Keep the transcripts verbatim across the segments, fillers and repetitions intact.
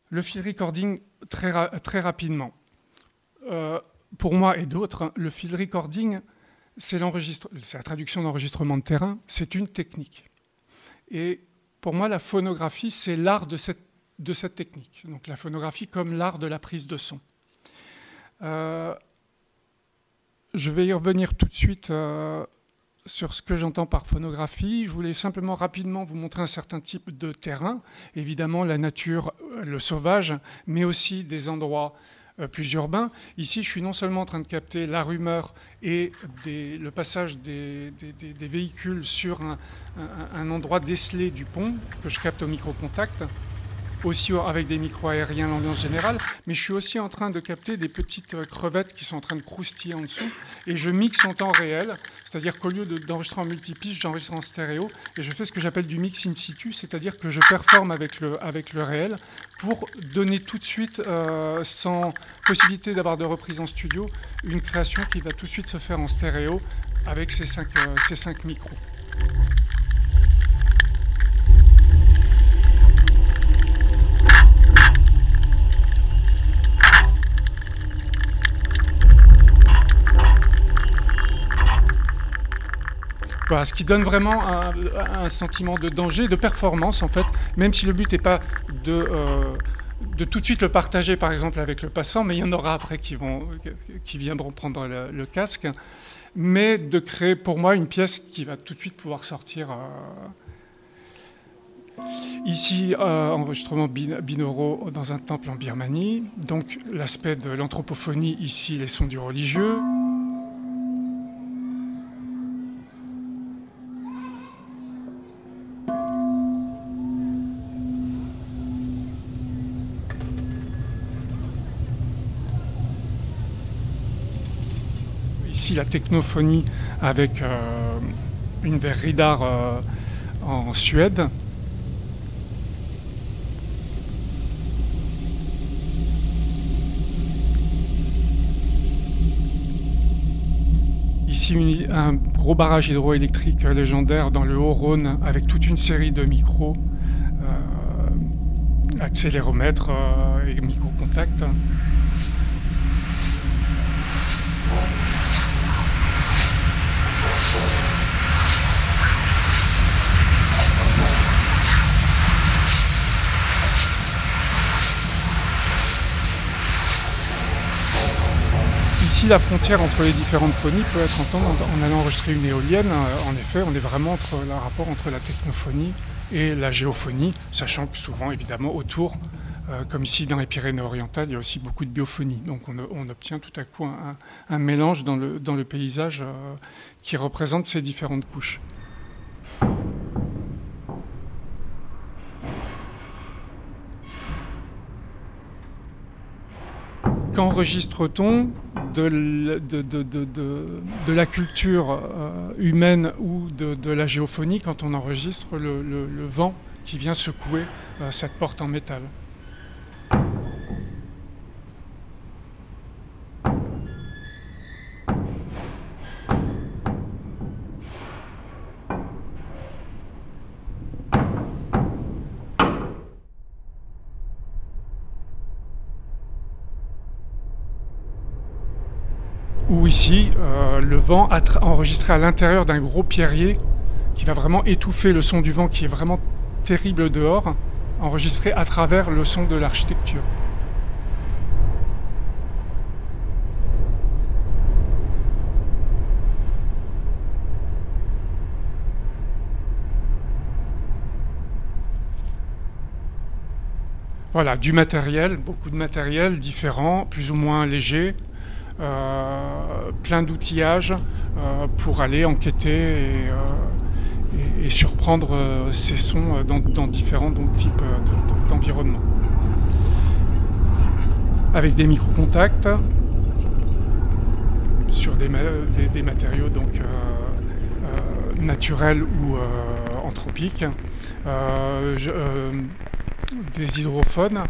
Le field recording, très, ra très rapidement. Euh, pour moi et d'autres, le field recording, c'est la traduction d'enregistrement de terrain, c'est une technique. Et pour moi, la phonographie, c'est l'art de cette, de cette technique. Donc la phonographie comme l'art de la prise de son. Euh, je vais y revenir tout de suite euh, sur ce que j'entends par phonographie. Je voulais simplement rapidement vous montrer un certain type de terrain. Évidemment, la nature, le sauvage, mais aussi des endroits euh, plus urbains. Ici, je suis non seulement en train de capter la rumeur et des, le passage des, des, des, des véhicules sur un, un, un endroit décelé du pont, que je capte au micro-contact, aussi avec des micros aériens, l'ambiance générale, mais je suis aussi en train de capter des petites crevettes qui sont en train de croustiller en dessous, et je mixe en temps réel, c'est-à-dire qu'au lieu d'enregistrer en multipiste, j'enregistre en stéréo, et je fais ce que j'appelle du mix in situ, c'est-à-dire que je performe avec le, avec le réel pour donner tout de suite, euh, sans possibilité d'avoir de reprise en studio, une création qui va tout de suite se faire en stéréo avec ces cinq, euh, ces cinq micros. Voilà, ce qui donne vraiment un, un sentiment de danger, de performance en fait, même si le but n'est pas de, euh, de tout de suite le partager par exemple avec le passant, mais il y en aura après qui, vont, qui viendront prendre le, le casque, mais de créer pour moi une pièce qui va tout de suite pouvoir sortir. Euh... Ici, euh, enregistrement binauraux dans un temple en Birmanie, donc l'aspect de l'anthropophonie, ici les sons du religieux. Ici, la technophonie avec euh, une verrerie d'art euh, en Suède. Ici, une, un gros barrage hydroélectrique légendaire dans le Haut-Rhône avec toute une série de micros, euh, accéléromètres euh, et micro-contacts. Ici, la frontière entre les différentes phonies peut être entendue en allant enregistrer une éolienne. En effet, on est vraiment entre le rapport entre la technophonie et la géophonie, sachant que souvent, évidemment, autour, euh, comme ici dans les Pyrénées-Orientales, il y a aussi beaucoup de biophonie. Donc on, on obtient tout à coup un, un mélange dans le, dans le paysage euh, qui représente ces différentes couches. Qu'enregistre-t-on de, de, de, de, de la culture euh, humaine ou de, de la géophonie quand on enregistre le, le, le vent qui vient secouer euh, cette porte en métal? Ou ici, euh, le vent enregistré à l'intérieur d'un gros pierrier qui va vraiment étouffer le son du vent qui est vraiment terrible dehors, enregistré à travers le son de l'architecture. Voilà, du matériel, beaucoup de matériel différent, plus ou moins léger. Euh, plein d'outillages euh, pour aller enquêter et, euh, et, et surprendre euh, ces sons dans, dans différents donc, types euh, d'environnements. Avec des micro-contacts sur des, des, des matériaux donc, euh, euh, naturels ou euh, anthropiques, euh, je, euh, des hydrophones.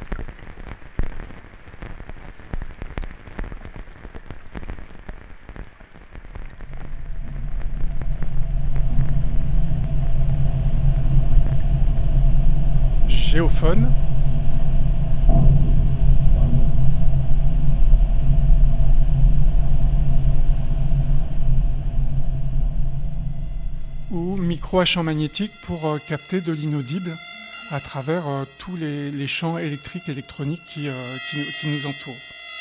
Géophone. micro à champ magnétique pour euh, capter de l'inaudible à travers euh, tous les, les champs électriques, électroniques qui, euh, qui, qui nous entourent.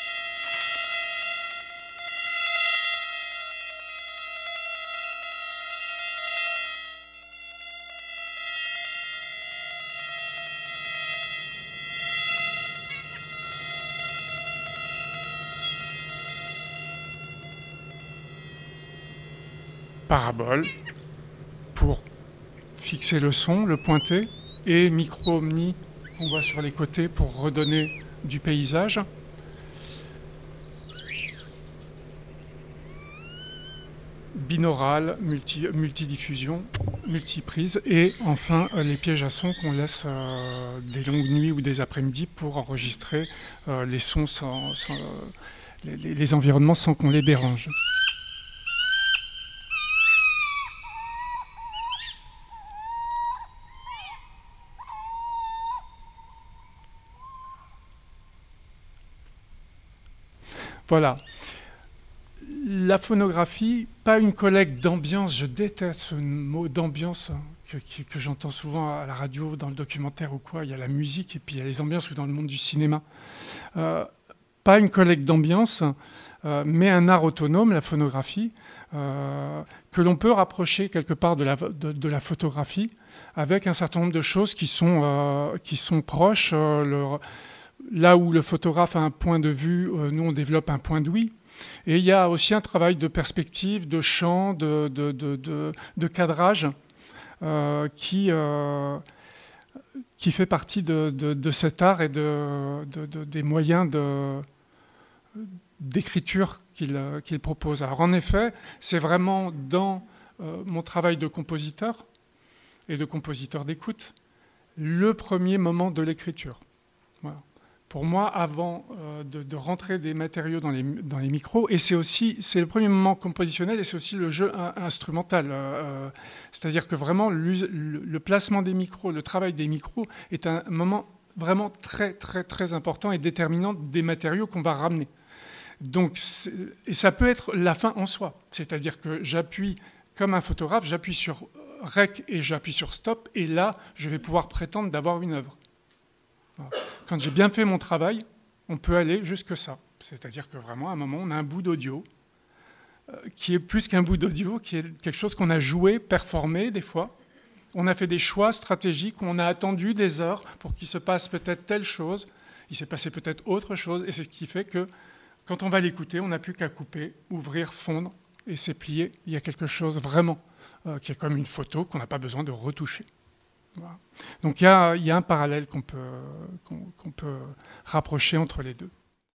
Parabole pour fixer le son, le pointer, et micro-omni qu'on voit sur les côtés pour redonner du paysage. Binaural, multi, multidiffusion, multiprise, et enfin euh, les pièges à son qu'on laisse euh, des longues nuits ou des après-midi pour enregistrer euh, les sons, sans, sans, euh, les, les environnements sans qu'on les dérange. Voilà. La phonographie, pas une collecte d'ambiance, je déteste ce mot d'ambiance hein, que, que, que j'entends souvent à la radio, dans le documentaire ou quoi, il y a la musique et puis il y a les ambiances ou dans le monde du cinéma. Euh, pas une collecte d'ambiance, euh, mais un art autonome, la phonographie, euh, que l'on peut rapprocher quelque part de la, de, de la photographie avec un certain nombre de choses qui sont, euh, qui sont proches. Euh, le, Là où le photographe a un point de vue, euh, nous on développe un point d'ouïe. Et il y a aussi un travail de perspective, de champ, de, de, de, de, de cadrage euh, qui, euh, qui fait partie de, de, de cet art et de, de, de, des moyens de, d'écriture qu'il, qu'il propose. Alors en effet, c'est vraiment dans euh, mon travail de compositeur et de compositeur d'écoute le premier moment de l'écriture. Voilà. Pour moi, avant euh, de, de rentrer des matériaux dans les, dans les micros, et c'est aussi c'est le premier moment compositionnel et c'est aussi le jeu un, instrumental. Euh, c'est-à-dire que vraiment, le, le placement des micros, le travail des micros est un moment vraiment très, très, très important et déterminant des matériaux qu'on va ramener. Donc, et ça peut être la fin en soi. C'est-à-dire que j'appuie, comme un photographe, j'appuie sur Rec et j'appuie sur Stop, et là, je vais pouvoir prétendre d'avoir une œuvre. Quand j'ai bien fait mon travail, on peut aller jusque ça. C'est-à-dire que vraiment, à un moment, on a un bout d'audio euh, qui est plus qu'un bout d'audio, qui est quelque chose qu'on a joué, performé des fois. On a fait des choix stratégiques, on a attendu des heures pour qu'il se passe peut-être telle chose, il s'est passé peut-être autre chose, et c'est ce qui fait que quand on va l'écouter, on n'a plus qu'à couper, ouvrir, fondre, et c'est plié. Il y a quelque chose vraiment euh, qui est comme une photo qu'on n'a pas besoin de retoucher. Voilà. Donc il y a, il y a un parallèle qu'on peut, qu'on, qu'on peut rapprocher entre les deux.